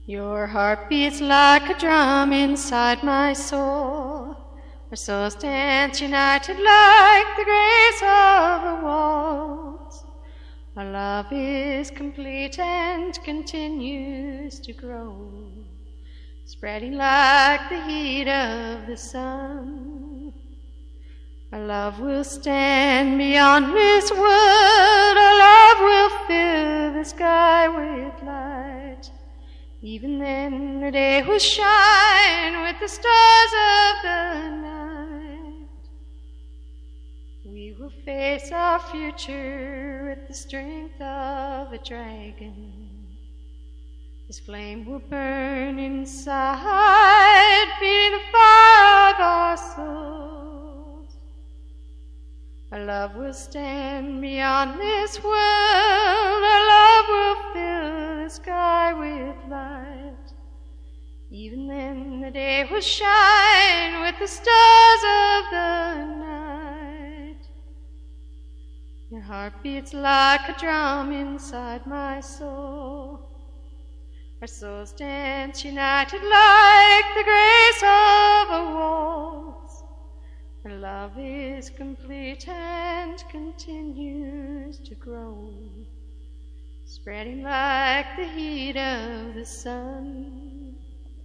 Your heart beats like a drum inside my soul. Our souls dance united like the grace of a waltz. Our love is complete and continues to grow, spreading like the heat of the sun. Our love will stand beyond this world. Our love will fill the sky with light. Even then the day will shine with the stars of the night. We will face our future with the strength of a dragon. This flame will burn inside, feeding the fire of our souls. Our love will stand beyond this world. Our love will fill the sky with light. Even then the day will shine with the stars of the night. Your heart beats like a drum inside my soul. Our souls dance united like the grace of a waltz. Our love is complete and continues to grow, spreading like the heat of the sun.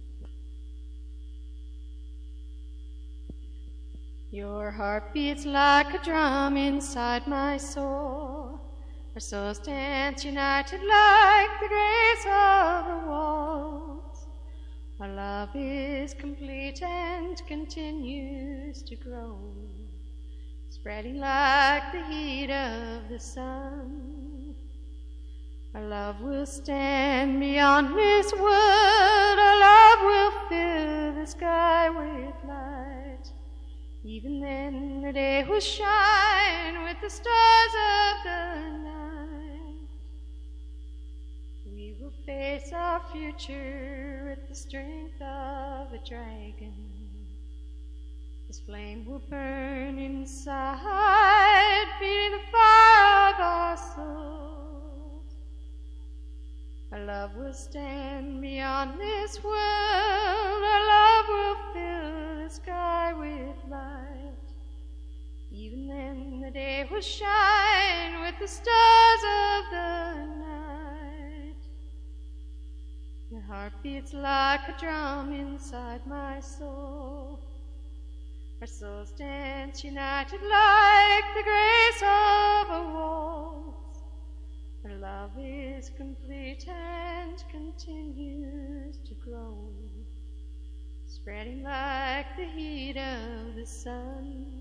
Your heart beats like a drum inside my soul. Our souls dance united like the grace of a waltz. Our love is complete and continues to grow, spreading like the heat of the sun. Our love will stand beyond this world. Our love will fill the sky with light. Even then the day will shine with the stars of the night. We will face our future with the strength of a dragon. This flame will burn inside, feeding the fire of our souls. Our love will stand beyond this world. Our love will fill the sky with light. Even then the day will shine with the stars of the night. Your heart beats like a drum inside my soul. Our souls dance united like the grace of a waltz. Our love is complete and continues to grow, spreading like the heat of the sun.